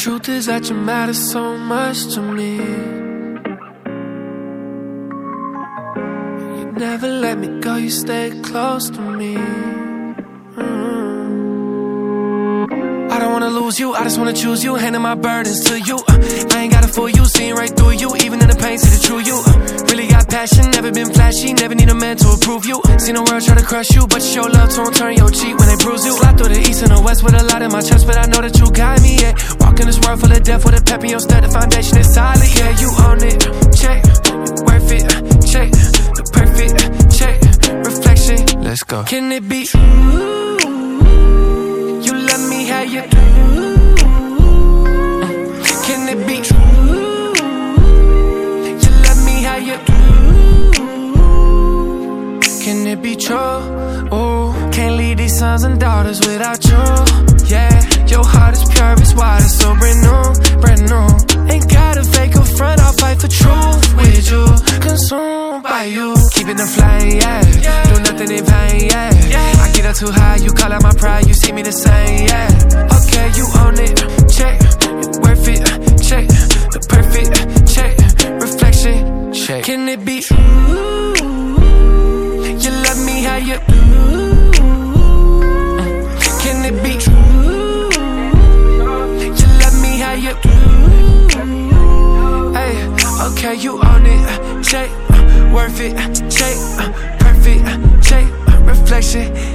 truth is that you matter so much to me. You never let me go, you stay close to me. I don't wanna lose you, I just wanna choose you. Handing my burdens to you. I ain't gotta fool you, seeing right through you. Even in the pain, see the true you. Really got passion, never been flashy. Never need a man to approve you. Seen the world try to crush you, but you show love to them, turn your cheek when they bruise you. Slide through the east and the west with a lot in my chest, but I know that you got me, yeah. Walk in this world full of death with a pep in your step. The foundation is solid, yeah, you own it. Check, you worth it. Check, the perfect. Check, reflection. Let's go. Can it be true? You let me have you. Can it be true? You let me have you. Can it be true? Oh, can't leave these sons and daughters without you. Yeah, your heart is pure, it's wide, it's so brand new, brand new. Ain't gotta fake a front, I'll fight for truth with you. Consumed by you, keeping them flying, yeah. Do nothing in vain, yeah. I get up too high, you call out my pride, you see me the same, yeah. Okay, you own it, check, you worth it, check, the perfect, check, reflection, check. Can it be true? You let me have you. Can it be true? You let me have you. Hey, okay, you own it, check, worth it, check, perfect, check, reflection.